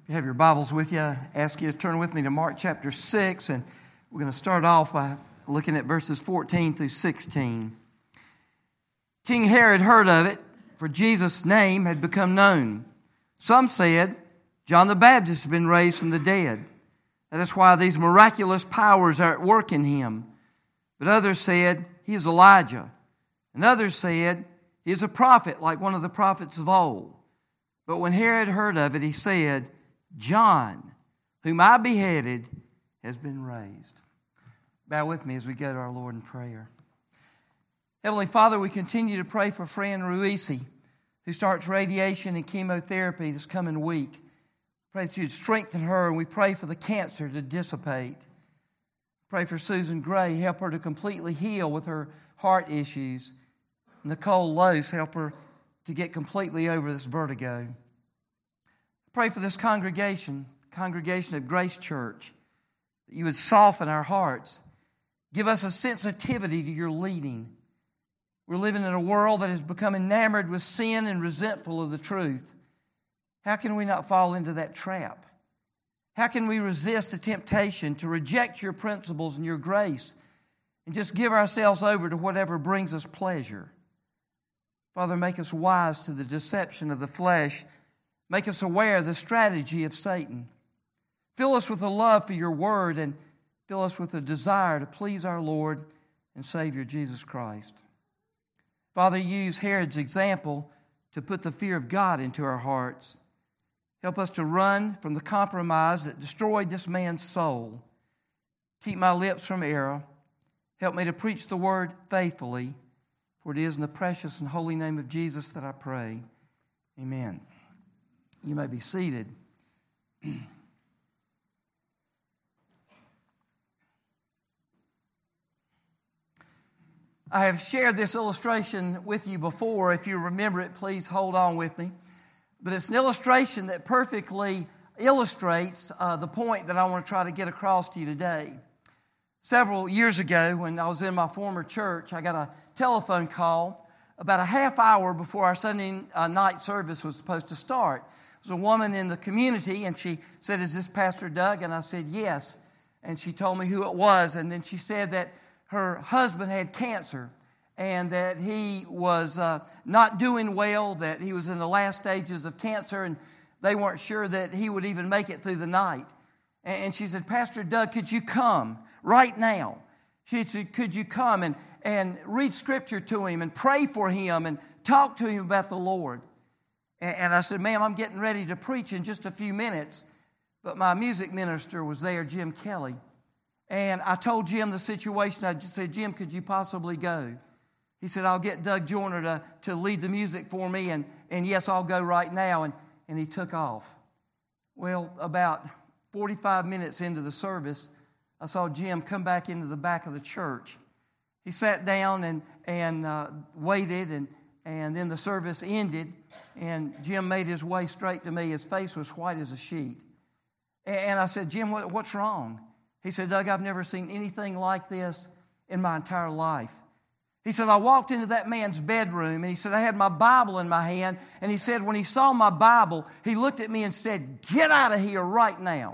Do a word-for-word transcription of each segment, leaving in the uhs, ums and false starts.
If you have your Bibles with you, I ask you to turn with me to Mark chapter six, and we're going to start off by looking at verses fourteen through sixteen. King Herod heard of it, for Jesus' name had become known. Some said, John the Baptist has been raised from the dead. That is why these miraculous powers are at work in him. But others said, he is Elijah. And others said, he is a prophet like one of the prophets of old. But when Herod heard of it, he said, John, whom I beheaded, has been raised. Bow with me as we go to our Lord in prayer. Heavenly Father, we continue to pray for Fran Ruisi, who starts radiation and chemotherapy this coming week. Pray that you'd strengthen her, and we pray for the cancer to dissipate. Pray for Susan Gray, help her to completely heal with her heart issues. Nicole Lose, help her to get completely over this vertigo. Pray for this congregation, congregation of Grace Church, that you would soften our hearts. Give us a sensitivity to your leading. We're living in a world that has become enamored with sin and resentful of the truth. How can we not fall into that trap? How can we resist the temptation to reject your principles and your grace and just give ourselves over to whatever brings us pleasure? Father, make us wise to the deception of the flesh. Make us aware of the strategy of Satan. Fill us with a love for your word, and fill us with a desire to please our Lord and Savior Jesus Christ. Father, use Herod's example to put the fear of God into our hearts. Help us to run from the compromise that destroyed this man's soul. Keep my lips from error. Help me to preach the word faithfully, for it is in the precious and holy name of Jesus that I pray. Amen. You may be seated. I have shared this illustration with you before. If you remember it, please hold on with me. But it's an illustration that perfectly illustrates uh, the point that I want to try to get across to you today. Several years ago, when I was in my former church, I got a telephone call about a half hour before our Sunday uh, night service was supposed to start. It was a woman in the community, and she said, is this Pastor Doug? And I said, yes. And she told me who it was, and then she said that her husband had cancer and that he was uh, not doing well, that he was in the last stages of cancer, and they weren't sure that he would even make it through the night. And she said, Pastor Doug, could you come right now? She said, could you come and, and read Scripture to him and pray for him and talk to him about the Lord? And I said, ma'am, I'm getting ready to preach in just a few minutes. But my music minister was there, Jim Kelly. And I told Jim the situation. I just said, Jim, could you possibly go? He said, I'll get Doug Joyner to, to lead the music for me. And, and yes, I'll go right now. And, and he took off. Well, about forty-five minutes into the service, I saw Jim come back into the back of the church. He sat down and, and uh, waited, and, and then the service ended. And Jim made his way straight to me. His face was white as a sheet. And I said, Jim, what, what's wrong? He said, Doug, I've never seen anything like this in my entire life. He said, I walked into that man's bedroom, and he said, I had my Bible in my hand. And he said, when he saw my Bible, he looked at me and said, get out of here right now.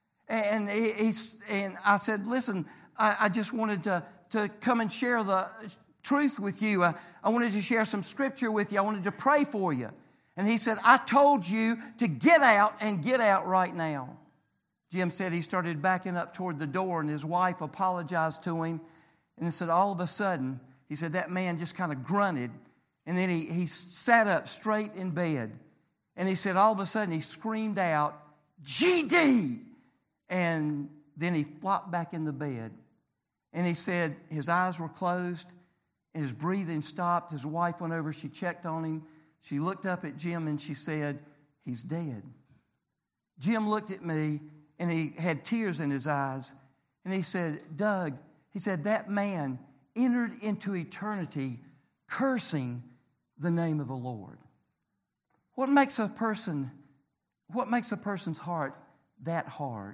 And, he, he, and I said, listen, I, I just wanted to, to come and share the truth with you. I, I wanted to share some Scripture with you. I wanted to pray for you. And he said, I told you to get out and get out right now. Jim said he started backing up toward the door, and his wife apologized to him. And he said, all of a sudden, he said that man just kind of grunted, and then he, he sat up straight in bed. And he said all of a sudden he screamed out, G D! And then he flopped back in the bed. And he said his eyes were closed, and his breathing stopped. His wife went over, she checked on him. She looked up at Jim and she said, he's dead. Jim looked at me, and he had tears in his eyes. And he said, Doug, he said, that man entered into eternity cursing the name of the Lord. What makes a person, what makes a person's heart that hard?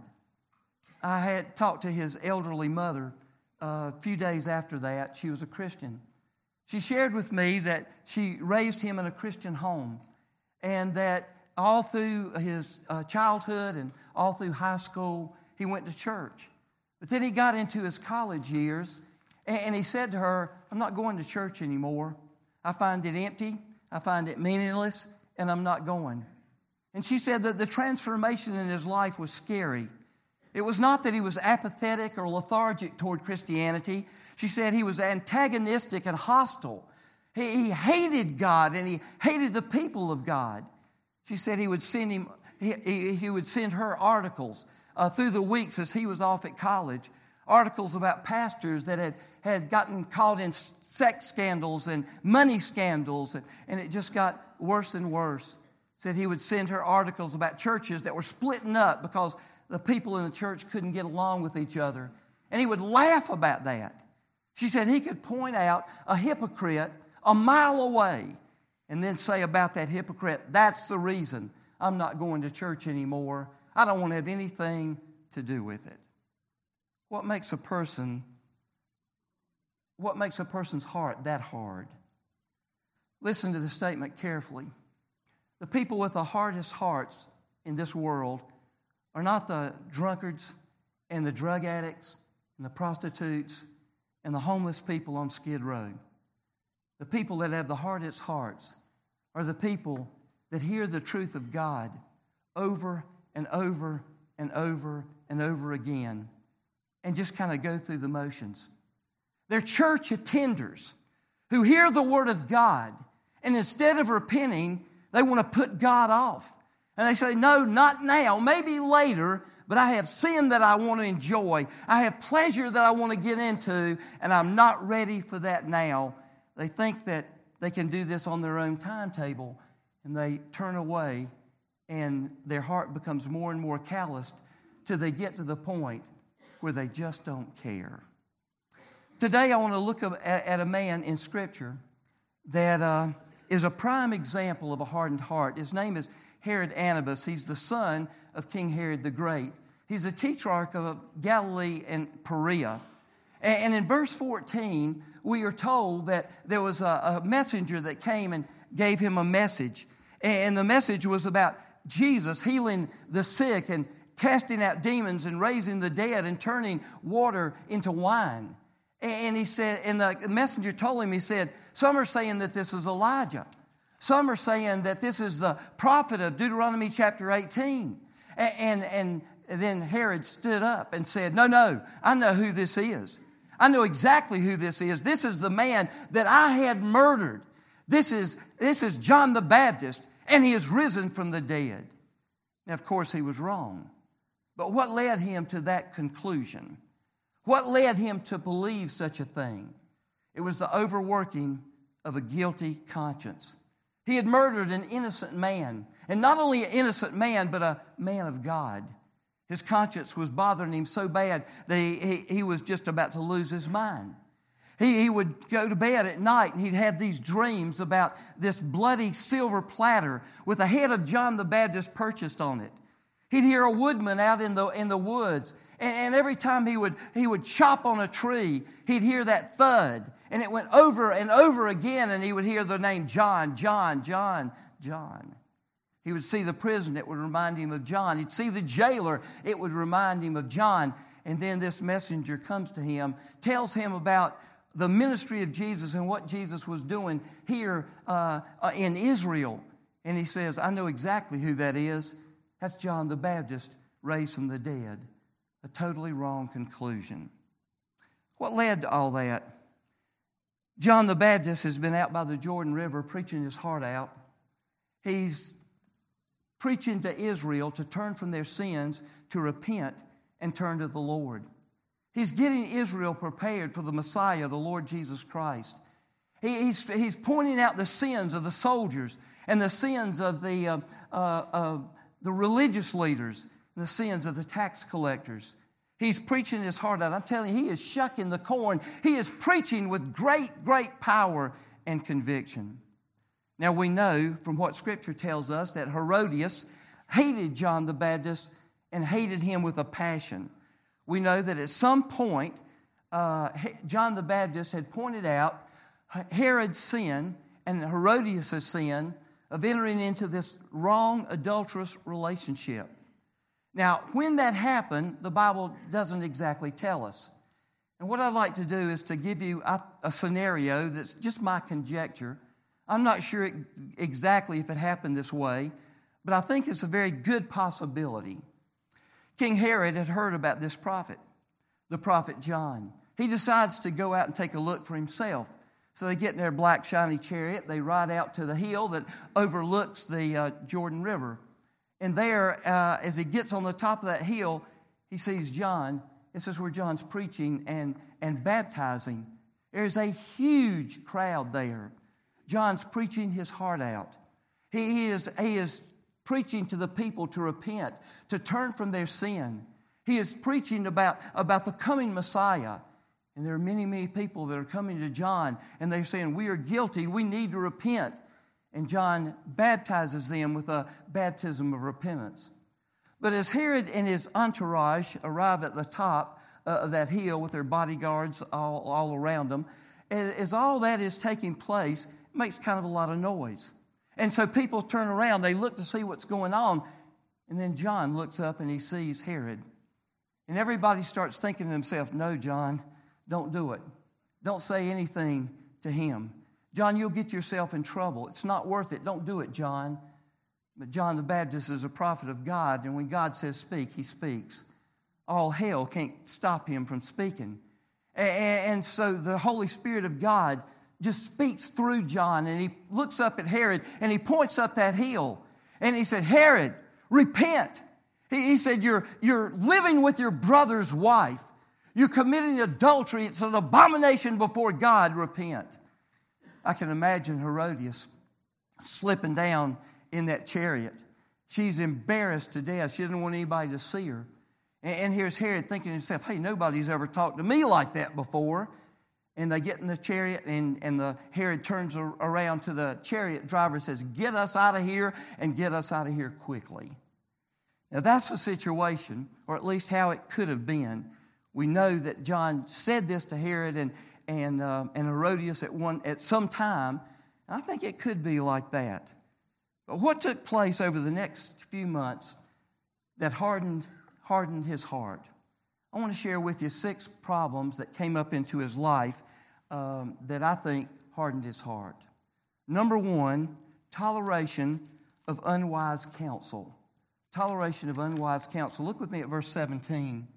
I had talked to his elderly mother uh, a few days after that. She was a Christian. She shared with me that she raised him in a Christian home, and that all through his uh, childhood and all through high school, he went to church. But then he got into his college years, and, and he said to her, I'm not going to church anymore. I find it empty, I find it meaningless, and I'm not going. And she said that the transformation in his life was scary. It was not that he was apathetic or lethargic toward Christianity. She said he was antagonistic and hostile. He, he hated God and he hated the people of God. She said he would send him, he, he, he would send her articles uh, through the weeks as he was off at college, articles about pastors that had, had gotten caught in sex scandals and money scandals, and, and it just got worse and worse. Said he would send her articles about churches that were splitting up because the people in the church couldn't get along with each other. And he would laugh about that. She said he could point out a hypocrite a mile away and then say about that hypocrite, that's the reason I'm not going to church anymore. I don't want to have anything to do with it. What makes a person, what makes a person's heart that hard? Listen to the statement carefully. The people with the hardest hearts in this world are not the drunkards and the drug addicts and the prostitutes and the homeless people on Skid Row. The people that have the hardest hearts are the people that hear the truth of God over and over and over and over again and just kind of go through the motions. They're church attenders who hear the Word of God, and instead of repenting, they want to put God off. And they say, no, not now, maybe later, but I have sin that I want to enjoy. I have pleasure that I want to get into, and I'm not ready for that now. They think that they can do this on their own timetable, and they turn away, and their heart becomes more and more calloused till they get to the point where they just don't care. Today I want to look at a man in Scripture that uh, is a prime example of a hardened heart. His name is Herod Antipas. He's the son of King Herod the Great. He's the tetrarch of Galilee and Perea. And in verse fourteen, we are told that there was a messenger that came and gave him a message. And the message was about Jesus healing the sick and casting out demons and raising the dead and turning water into wine. And he said, and the messenger told him, he said, some are saying that this is Elijah. Some are saying that this is the prophet of Deuteronomy chapter eighteen. And, and, and then Herod stood up and said, no, no, I know who this is. I know exactly who this is. This is the man that I had murdered. This is, this is John the Baptist, and he is risen from the dead. Now, of course, he was wrong. But what led him to that conclusion? What led him to believe such a thing? It was the overworking of a guilty conscience. He had murdered an innocent man, and not only an innocent man, but a man of God. His conscience was bothering him so bad that he, he, he was just about to lose his mind. He, he would go to bed at night and he'd have these dreams about this bloody silver platter with the head of John the Baptist purchased on it. He'd hear a woodman out in the in the woods, and, and every time he would he would chop on a tree, he'd hear that thud, and it went over and over again, and he would hear the name John, John, John, John. He would see the prison, it would remind him of John. He'd see the jailer, it would remind him of John. And then this messenger comes to him, tells him about the ministry of Jesus and what Jesus was doing here uh, in Israel. And he says, I know exactly who that is. That's John the Baptist raised from the dead. A totally wrong conclusion. What led to all that? John the Baptist has been out by the Jordan River preaching his heart out. He's preaching to Israel to turn from their sins, to repent and turn to the Lord. He's getting Israel prepared for the Messiah, the Lord Jesus Christ. He, he's, he's pointing out the sins of the soldiers and the sins of the, uh, uh, uh, the religious leaders and the sins of the tax collectors. He's preaching his heart out. I'm telling you, he is shucking the corn. He is preaching with great, great power and conviction. Now we know from what Scripture tells us that Herodias hated John the Baptist and hated him with a passion. We know that at some point, uh, John the Baptist had pointed out Herod's sin and Herodias' sin of entering into this wrong, adulterous relationship. Now, when that happened, the Bible doesn't exactly tell us. And what I'd like to do is to give you a, a scenario that's just my conjecture. I'm not sure it, exactly if it happened this way, but I think it's a very good possibility. King Herod had heard about this prophet, the prophet John. He decides to go out and take a look for himself. So they get in their black, shiny chariot. They ride out to the hill that overlooks the uh, Jordan River. And there, uh, as he gets on the top of that hill, he sees John. This is where John's preaching and, and baptizing. There's a huge crowd there. John's preaching his heart out. He, he, is, he is preaching to the people to repent, to turn from their sin. He is preaching about, about the coming Messiah. And there are many, many people that are coming to John, and they're saying, we are guilty, we need to repent. And John baptizes them with a baptism of repentance. But as Herod and his entourage arrive at the top uh, of that hill with their bodyguards all, all around them, as, as all that is taking place, it makes kind of a lot of noise. And so people turn around, they look to see what's going on, and then John looks up and he sees Herod. And everybody starts thinking to themselves, no, John, don't do it. Don't say anything to him. John, you'll get yourself in trouble. It's not worth it. Don't do it, John. But John the Baptist is a prophet of God, and when God says speak, he speaks. All hell can't stop him from speaking. And so the Holy Spirit of God just speaks through John, and he looks up at Herod, and he points up that hill. And he said, Herod, repent. He said, you're, you're living with your brother's wife. You're committing adultery. It's an abomination before God. Repent. I can imagine Herodias slipping down in that chariot. She's embarrassed to death. She doesn't want anybody to see her. And, and here's Herod thinking to himself, hey, nobody's ever talked to me like that before. And they get in the chariot, and, and the Herod turns around to the chariot driver and says, get us out of here, and get us out of here quickly. Now that's the situation, or at least how it could have been. We know that John said this to Herod and and uh, and Herodias at one at some time. I think it could be like that. But what took place over the next few months that hardened hardened his heart? I want to share with you six problems that came up into his life um, that I think hardened his heart. Number one, toleration of unwise counsel. Toleration of unwise counsel. Look with me at verse seventeen.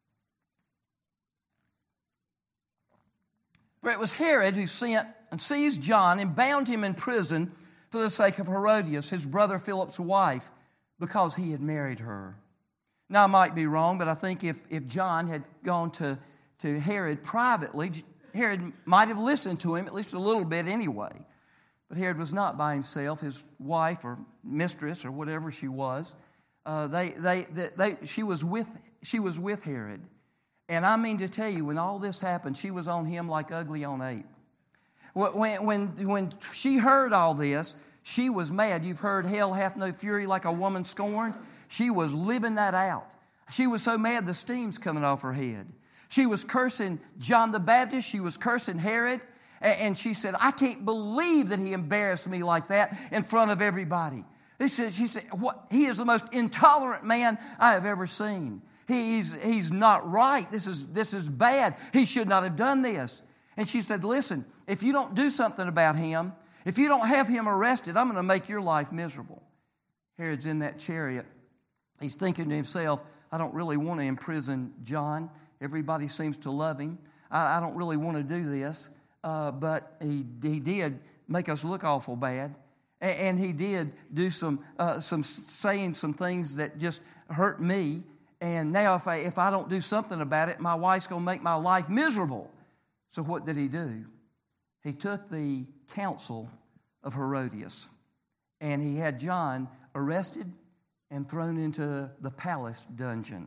For it was Herod who sent and seized John and bound him in prison for the sake of Herodias, his brother Philip's wife, because he had married her. Now, I might be wrong, but I think if, if John had gone to, to Herod privately, Herod might have listened to him, at least a little bit anyway. But Herod was not by himself. His wife or mistress or whatever she was, uh, they, they, they, they, she was with, she was with Herod. And I mean to tell you, when all this happened, she was on him like ugly on ape. When, when, when she heard all this, she was mad. You've heard hell hath no fury like a woman scorned. She was living that out. She was so mad the steam's coming off her head. She was cursing John the Baptist. She was cursing Herod. And she said, I can't believe that he embarrassed me like that in front of everybody. She said, she said what, he is the most intolerant man I have ever seen. He's, he's not right. This is, this is bad. He should not have done this. And she said, listen, if you don't do something about him, if you don't have him arrested, I'm going to make your life miserable. Herod's in that chariot. He's thinking to himself, I don't really want to imprison John. Everybody seems to love him. I, I don't really want to do this. Uh, but he, he did make us look awful bad. And, and he did do some, uh, some saying some things that just hurt me. And now if I, if I don't do something about it, my wife's going to make my life miserable. So what did he do? He took the counsel of Herodias, and he had John arrested and thrown into the palace dungeon.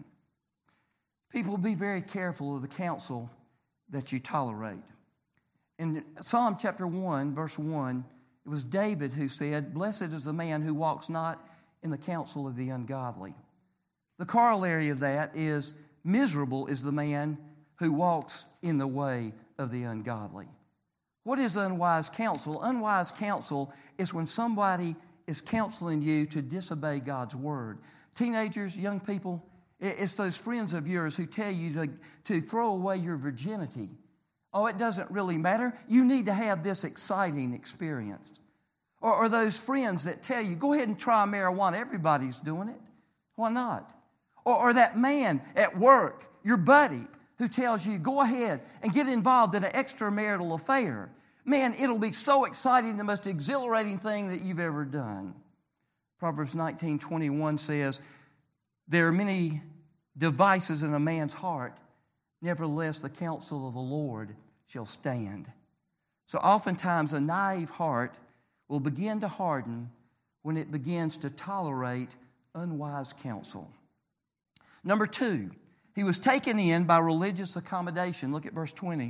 People, be very careful of the counsel that you tolerate. In Psalm chapter one, verse one, it was David who said, blessed is the man who walks not in the counsel of the ungodly. The corollary of that is, miserable is the man who walks in the way of the ungodly. What is unwise counsel? Unwise counsel is when somebody is counseling you to disobey God's word. Teenagers, young people, it's those friends of yours who tell you to, to throw away your virginity. Oh, it doesn't really matter. You need to have this exciting experience. Or, or those friends that tell you, go ahead and try marijuana. Everybody's doing it. Why not? Or, or that man at work, your buddy, who tells you, go ahead and get involved in an extramarital affair. Man, it'll be so exciting, the most exhilarating thing that you've ever done. Proverbs nineteen twenty-one says, there are many devices in a man's heart, nevertheless the counsel of the Lord shall stand. So oftentimes a naive heart will begin to harden when it begins to tolerate unwise counsel. Number two, he was taken in by religious accommodation. Look at verse twenty.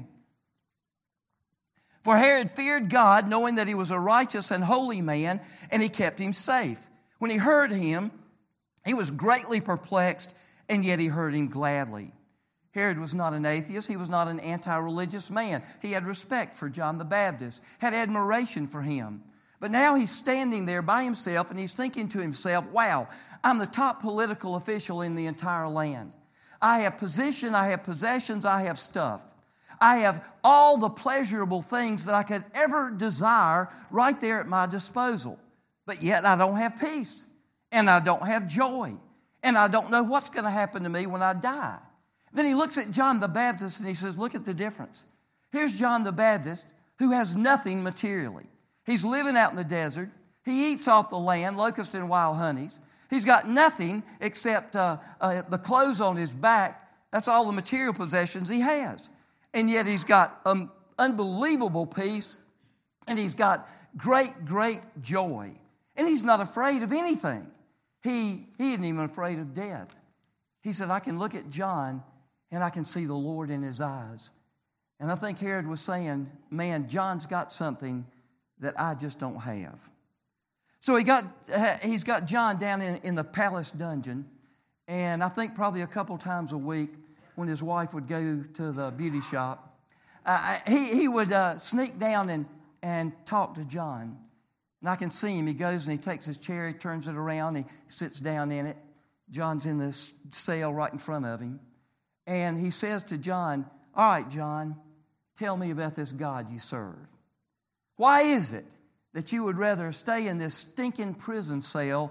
For Herod feared God, knowing that he was a righteous and holy man, and he kept him safe. When he heard him, he was greatly perplexed, and yet he heard him gladly. Herod was not an atheist. He was not an anti-religious man. He had respect for John the Baptist, had admiration for him. But now he's standing there by himself, and he's thinking to himself, wow, I'm the top political official in the entire land. I have position, I have possessions, I have stuff. I have all the pleasurable things that I could ever desire right there at my disposal. But yet I don't have peace, and I don't have joy, and I don't know what's going to happen to me when I die. Then he looks at John the Baptist and he says, look at the difference. Here's John the Baptist who has nothing materially. He's living out in the desert. He eats off the land, locusts and wild honeys. He's got nothing except uh, uh, the clothes on his back. That's all the material possessions he has. And yet he's got um, unbelievable peace, and he's got great, great joy. And he's not afraid of anything. He, he isn't even afraid of death. He said, I can look at John, and I can see the Lord in his eyes. And I think Herod was saying, man, John's got something that I just don't have. So he got, he's got John down in, in the palace dungeon, and I think probably a couple times a week when his wife would go to the beauty shop, uh, he, he would uh, sneak down and, and talk to John. And I can see him. He goes and he takes his chair, he turns it around, he sits down in it. John's in this cell right in front of him. And he says to John, all right, John, tell me about this God you serve. Why is it that you would rather stay in this stinking prison cell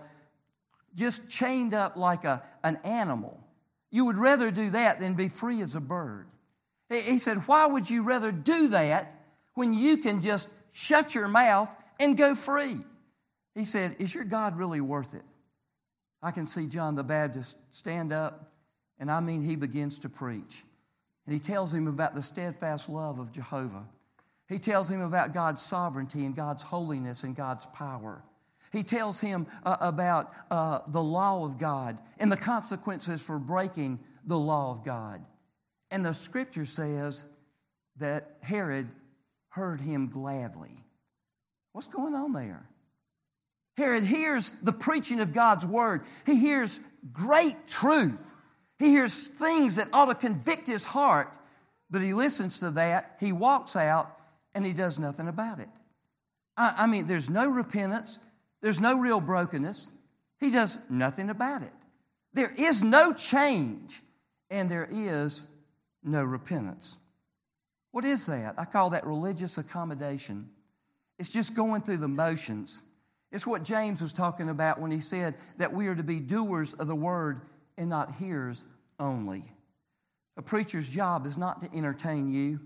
just chained up like a, an animal? You would rather do that than be free as a bird. He said, why would you rather do that when you can just shut your mouth and go free? He said, is your God really worth it? I can see John the Baptist stand up, and I mean he begins to preach. And he tells him about the steadfast love of Jehovah. He tells him about God's sovereignty and God's holiness and God's power. He tells him uh, about uh, the law of God and the consequences for breaking the law of God. And the scripture says that Herod heard him gladly. What's going on there? Herod hears the preaching of God's word. He hears great truth. He hears things that ought to convict his heart, but he listens to that, he walks out, and he does nothing about it. I, I mean, there's no repentance. There's no real brokenness. He does nothing about it. There is no change, and there is no repentance. What is that? I call that religious accommodation. It's just going through the motions. It's what James was talking about when he said that we are to be doers of the word and not hearers only. A preacher's job is not to entertain you.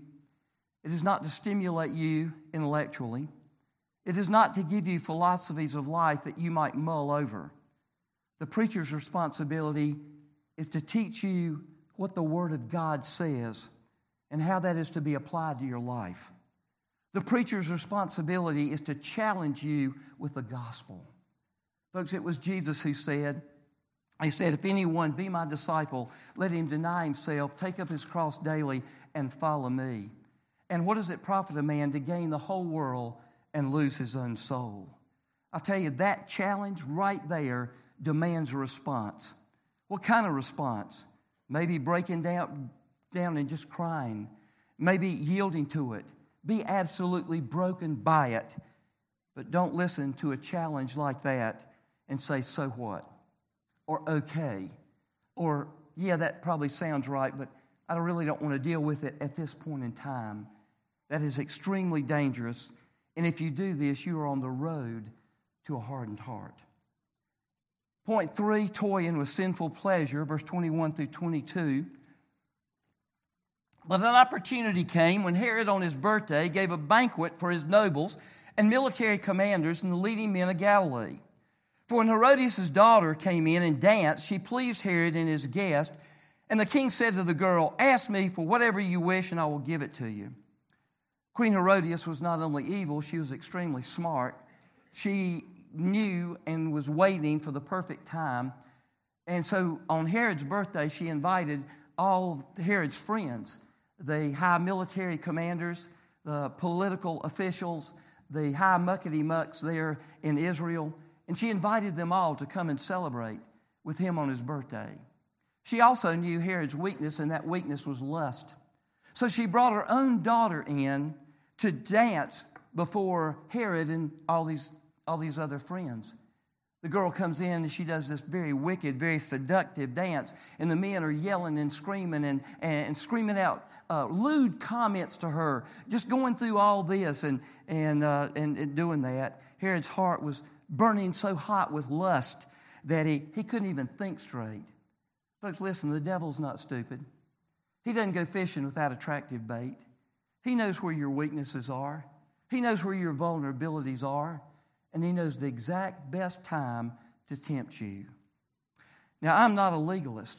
It is not to stimulate you intellectually. It is not to give you philosophies of life that you might mull over. The preacher's responsibility is to teach you what the Word of God says and how that is to be applied to your life. The preacher's responsibility is to challenge you with the gospel. Folks, it was Jesus who said, He said, if anyone be my disciple, let him deny himself, take up his cross daily, and follow me. And what does it profit a man to gain the whole world and lose his own soul? I tell you, that challenge right there demands a response. What kind of response? Maybe breaking down, down and just crying. Maybe yielding to it. Be absolutely broken by it. But don't listen to a challenge like that and say, so what? Or okay. Or, yeah, that probably sounds right, but I really don't want to deal with it at this point in time. That is extremely dangerous. And if you do this, you are on the road to a hardened heart. Point three, toying with sinful pleasure, verse twenty-one through twenty-two. But an opportunity came when Herod on his birthday gave a banquet for his nobles and military commanders and the leading men of Galilee. For when Herodias' daughter came in and danced, she pleased Herod and his guest. And the king said to the girl, ask me for whatever you wish and I will give it to you. Queen Herodias was not only evil, she was extremely smart. She knew and was waiting for the perfect time. And so on Herod's birthday, she invited all Herod's friends, the high military commanders, the political officials, the high muckety-mucks there in Israel. And she invited them all to come and celebrate with him on his birthday. She also knew Herod's weakness, and that weakness was lust. So she brought her own daughter in to dance before Herod and all these, all these other friends. The girl comes in and she does this very wicked, very seductive dance. And the men are yelling and screaming and, and screaming out uh, lewd comments to her. Just going through all this and, and, uh, and, and doing that. Herod's heart was burning so hot with lust that he, he couldn't even think straight. Folks, listen, the devil's not stupid. He doesn't go fishing without attractive bait. He knows where your weaknesses are. He knows where your vulnerabilities are. And he knows the exact best time to tempt you. Now, I'm not a legalist.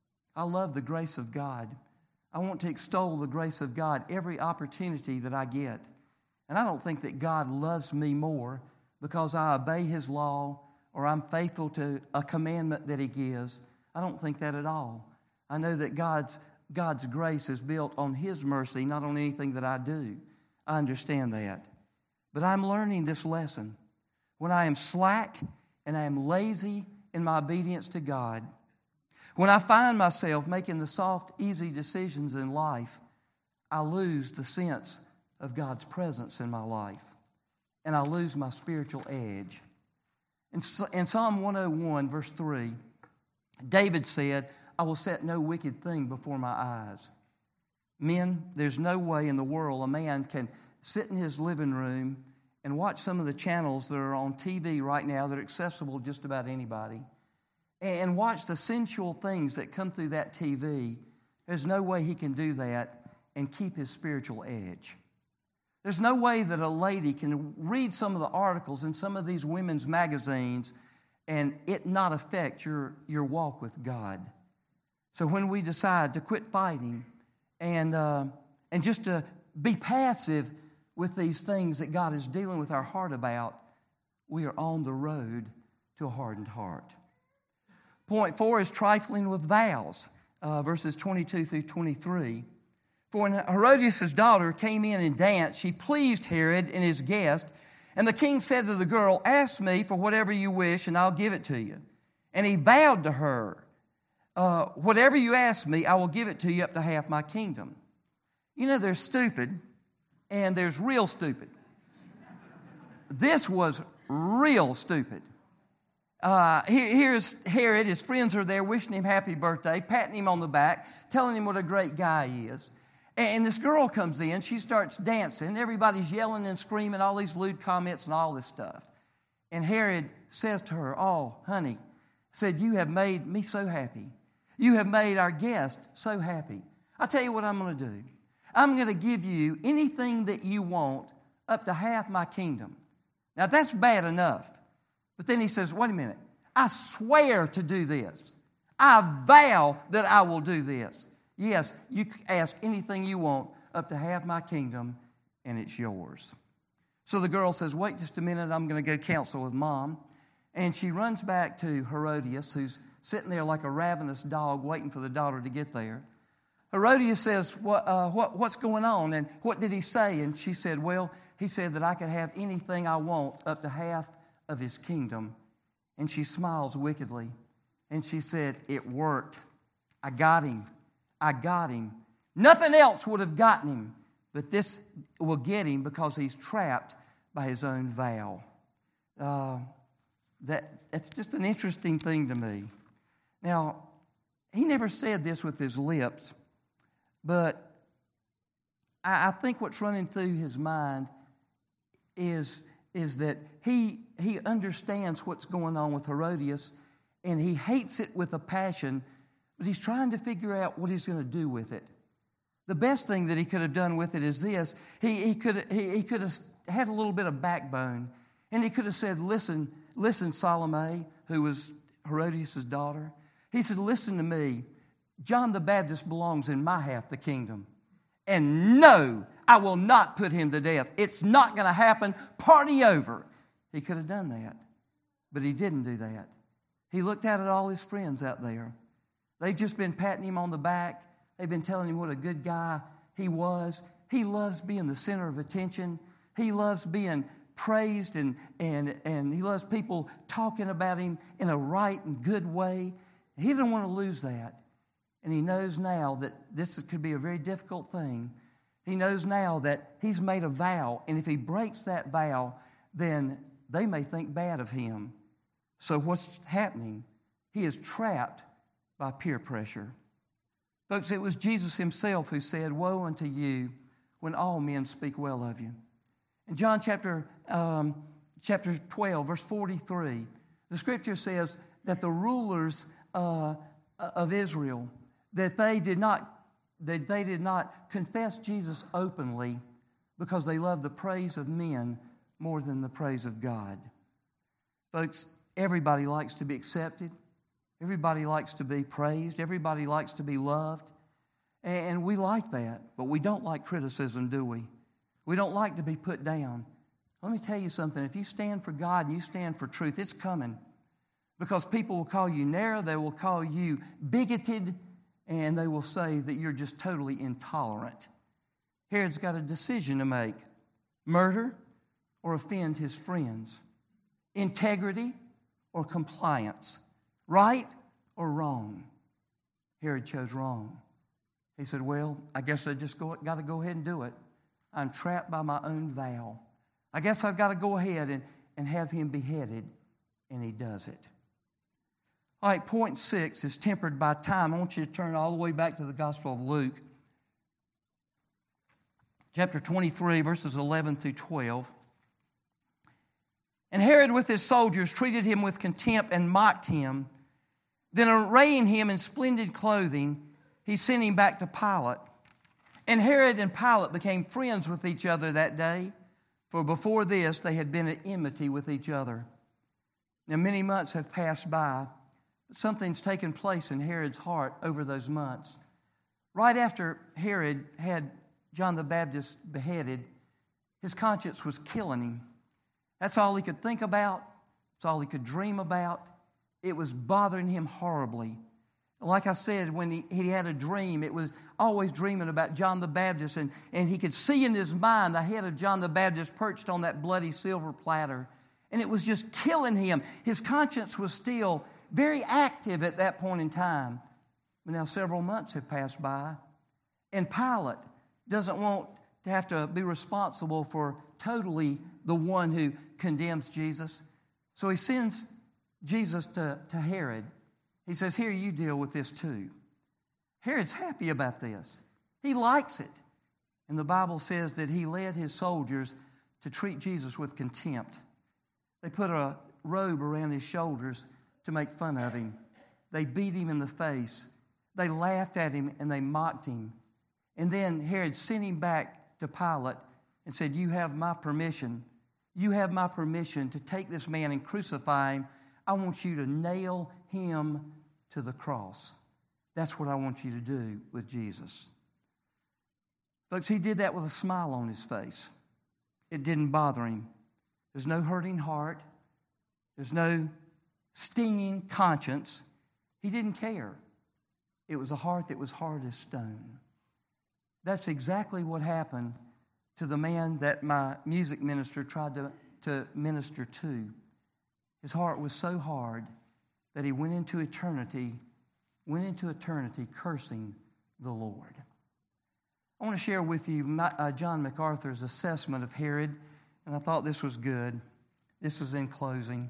I love the grace of God. I want to extol the grace of God every opportunity that I get. And I don't think that God loves me more because I obey His law or I'm faithful to a commandment that He gives. I don't think that at all. I know that God's, God's grace is built on His mercy, not on anything that I do. I understand that. But I'm learning this lesson. When I am slack and I am lazy in my obedience to God, when I find myself making the soft, easy decisions in life, I lose the sense of God's presence in my life, and I lose my spiritual edge. In Psalm one oh one, verse three, David said, I will set no wicked thing before my eyes. Men, there's no way in the world a man can sit in his living room and watch some of the channels that are on T V right now that are accessible to just about anybody, and watch the sensual things that come through that T V. There's no way he can do that and keep his spiritual edge. There's no way that a lady can read some of the articles in some of these women's magazines and it not affect your, your walk with God. So when we decide to quit fighting and, uh, and just to be passive with these things that God is dealing with our heart about, we are on the road to a hardened heart. Point four is trifling with vows, uh, verses twenty-two through twenty-three. For when Herodias' daughter came in and danced, she pleased Herod and his guest. And the king said to the girl, ask me for whatever you wish, and I'll give it to you. And he vowed to her, uh, whatever you ask me, I will give it to you up to half my kingdom. You know, there's stupid, and there's real stupid. This was real stupid. Uh, here, here's Herod. His friends are there wishing him happy birthday, patting him on the back, telling him what a great guy he is. And this girl comes in. She starts dancing. Everybody's yelling and screaming, all these lewd comments and all this stuff. And Herod says to her, oh, honey, said, you have made me so happy. You have made our guest so happy. I'll tell you what I'm going to do. I'm going to give you anything that you want up to half my kingdom. Now, that's bad enough. But then he says, wait a minute. I swear to do this. I vow that I will do this. Yes, you ask anything you want up to half my kingdom, and it's yours. So the girl says, wait just a minute. I'm going to go counsel with Mom. And she runs back to Herodias, who's sitting there like a ravenous dog waiting for the daughter to get there. Herodias says, what, uh, what, what's going on? And what did he say? And she said, well, he said that I could have anything I want up to half of his kingdom. And she smiles wickedly. And she said, it worked. I got him. I got him. Nothing else would have gotten him. But this will get him because he's trapped by his own vow. Uh, that That's just an interesting thing to me. Now, he never said this with his lips, but I, I think what's running through his mind is, is that he, he understands what's going on with Herodias, and he hates it with a passion, but he's trying to figure out what he's going to do with it. The best thing that he could have done with it is this. He, he, could, he, he could have had a little bit of backbone, and he could have said, listen, listen, Salome, who was Herodias' daughter. He said, listen to me. John the Baptist belongs in my half the kingdom. And no, I will not put him to death. It's not going to happen. Party over. He could have done that, but he didn't do that. He looked out at all his friends out there. They've just been patting him on the back. They've been telling him what a good guy he was. He loves being the center of attention. He loves being praised, and, and, and he loves people talking about him in a right and good way. He didn't want to lose that. And he knows now that this could be a very difficult thing. He knows now that he's made a vow, and if he breaks that vow, then they may think bad of him. So what's happening? He is trapped by peer pressure. Folks, it was Jesus himself who said, woe unto you when all men speak well of you. In John chapter, um, chapter twelve, verse forty-three, the scripture says that the rulers uh, of Israel, that they did not that they did not confess Jesus openly because they loved the praise of men more than the praise of God. Folks, everybody likes to be accepted. Everybody likes to be praised. Everybody likes to be loved. And we like that, but we don't like criticism, do we? We don't like to be put down. Let me tell you something. If you stand for God and you stand for truth, it's coming. Because people will call you narrow, they will call you bigoted, and they will say that you're just totally intolerant. Herod's got a decision to make. Murder or offend his friends. Integrity or compliance. Right or wrong. Herod chose wrong. He said, well, I guess I just go, got to go ahead and do it. I'm trapped by my own vow. I guess I've got to go ahead and, and have him beheaded. And he does it. All right, point six is tempered by time. I want you to turn all the way back to the Gospel of Luke. Chapter twenty-three, verses eleven through twelve. And Herod with his soldiers treated him with contempt and mocked him. Then arraying him in splendid clothing, he sent him back to Pilate. And Herod and Pilate became friends with each other that day, for before this they had been at enmity with each other. Now many months have passed by, but something's taken place in Herod's heart over those months. Right after Herod had John the Baptist beheaded, his conscience was killing him. That's all he could think about. That's all he could dream about. It was bothering him horribly. Like I said, when he, he had a dream, it was always dreaming about John the Baptist, and, and he could see in his mind the head of John the Baptist perched on that bloody silver platter. And it was just killing him. His conscience was still very active at that point in time. But now several months have passed by, and Pilate doesn't want to have to be responsible for totally the one who condemns Jesus. So he sends Jesus to, to Herod. He says, here, you deal with this too. Herod's happy about this. He likes it. And the Bible says that he led his soldiers to treat Jesus with contempt. They put a robe around his shoulders to make fun of him. They beat him in the face. They laughed at him and they mocked him. And then Herod sent him back to Pilate and said, you have my permission. You have my permission to take this man and crucify him. I want you to nail him to the cross. That's what I want you to do with Jesus. Folks, he did that with a smile on his face. It didn't bother him. There's no hurting heart. There's no stinging conscience. He didn't care. It was a heart that was hard as stone. That's exactly what happened to the man that my music minister tried to, to minister to. His heart was so hard that he went into eternity, went into eternity cursing the Lord. I want to share with you my, uh, John MacArthur's assessment of Herod. and I thought this was good. This is in closing.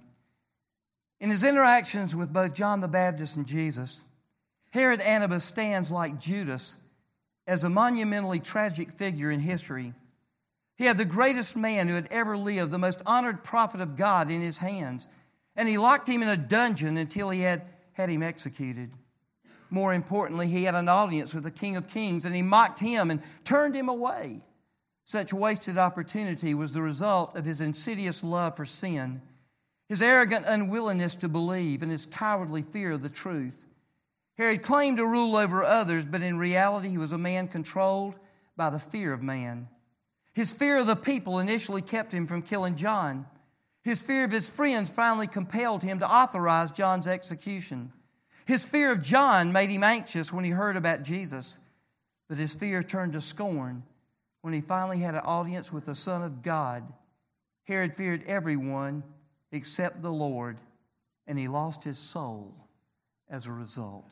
In his interactions with both John the Baptist and Jesus, Herod Antipas stands like Judas as a monumentally tragic figure in history. He had the greatest man who had ever lived, the most honored prophet of God, in his hands, and he locked him in a dungeon until he had had him executed. More importantly, he had an audience with the King of Kings, and he mocked him and turned him away. Such wasted opportunity was the result of his insidious love for sin, his arrogant unwillingness to believe, and his cowardly fear of the truth. Herod claimed to rule over others, but in reality he was a man controlled by the fear of man. His fear of the people initially kept him from killing John. His fear of his friends finally compelled him to authorize John's execution. His fear of John made him anxious when he heard about Jesus, but his fear turned to scorn when he finally had an audience with the Son of God. Herod feared everyone except the Lord, and he lost his soul as a result.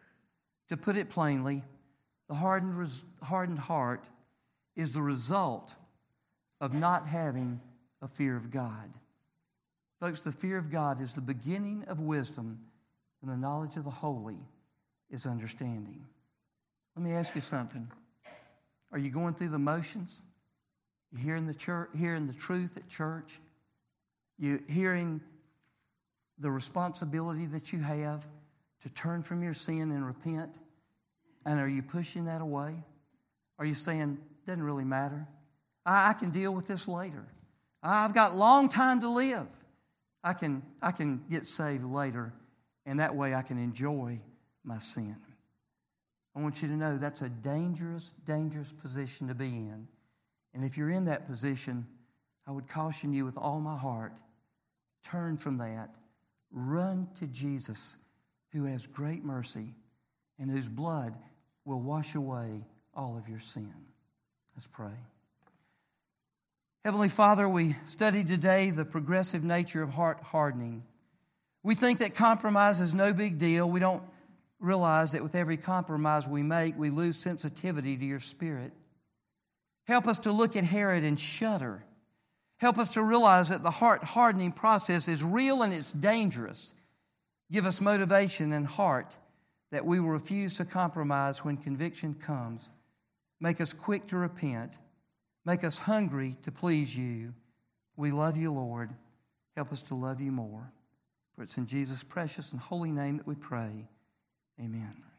To put it plainly, the hardened, hardened heart is the result of not having a fear of God. Folks, the fear of God is the beginning of wisdom, and the knowledge of the holy is understanding. Let me ask you something. Are you going through the motions? You hearing the church, hearing the truth at church? You hearing the responsibility that you have to turn from your sin and repent? And are you pushing that away? Are you saying, doesn't really matter? I, I can deal with this later. I've got a long time to live. I can, I can get saved later, and that way I can enjoy my sin. I want you to know that's a dangerous, dangerous position to be in. And if you're in that position, I would caution you with all my heart, turn from that. Run to Jesus, who has great mercy and whose blood will wash away all of your sin. Let's pray. Heavenly Father, we studied today the progressive nature of heart hardening. We think that compromise is no big deal. We don't realize that with every compromise we make, we lose sensitivity to your Spirit. Help us to look at Herod and shudder. Help us to realize that the heart hardening process is real and it's dangerous. Give us motivation and heart that we will refuse to compromise when conviction comes. Make us quick to repent. Make us hungry to please you. We love you, Lord. Help us to love you more. For it's in Jesus' precious and holy name that we pray. Amen.